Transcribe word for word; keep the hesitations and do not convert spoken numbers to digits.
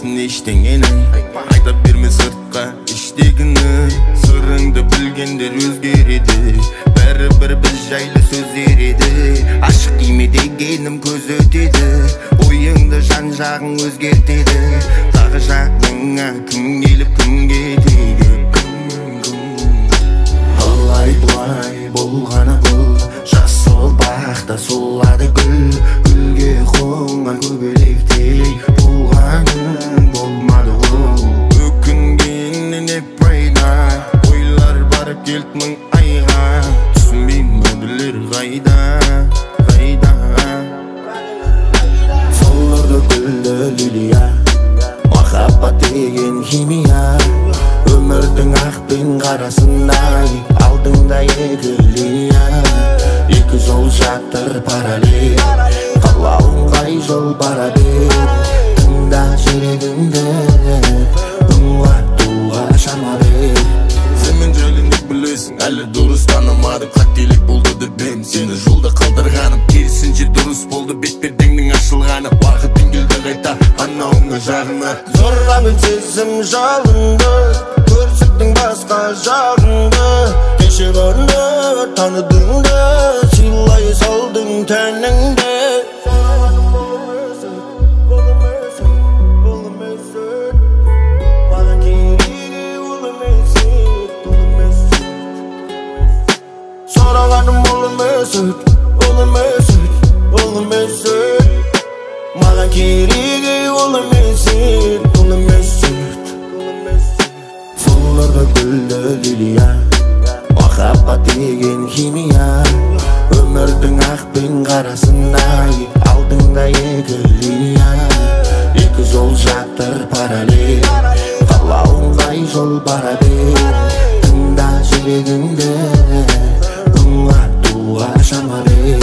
білмейсің ештеңені, айта берме сыртқа іштегіні. Сырыңды білгендер өзгереді, бәрібір біз жайлы сөз ереді. Ашық киме дегенім көз өтеді, ойыңды жан жағың өзгертеді. Тағы жағыңа кім келіп кім кетеді. Алай бұлай болғаны бұл, жасыл бақта солады гүл. Гүлге қонған көбелектей болғаның болмады ол. Өкінгеннен еп пайда, ойлар барып келт мың айға. Түсінбеймін бөнділер қайда, қайда. Солырды гүлді лилия, махаббат деген химия. Өмірдің ақ пен қарасындай, алдыңда екі линия. Екі жол жатыр параллель, қалауың қай жол бара бер. Тыңда жүрегіңді, ұнатуға шама бер. Сен жайлы не білесің, әлі дұрыс танымадым. Қателік болды деп сені жолда қалдырғаным. Керісінше дұрыс болды бет-пердеңнің ашылғаны. Уақытың келді қайта анауыңа жағына. Зорға мен сезім жалынды, көрсеттің басқа жағыңды. Кеше ғана таныдың да, сыйлай салдың тәніңді. Сұрағаным ол емес өт, ол емес өт, ол емес өт. Маған керегі ол емес өт, ол емес өт. Солырды гүлді лилия, махаббат деген химия. Өмірдің ақ пен қарасындай, алдыңда екі линия. Екі жол жатыр параллель, қалауың қай жол бара бер. Тыңда жүрегіңді, ұнатуға шама бер.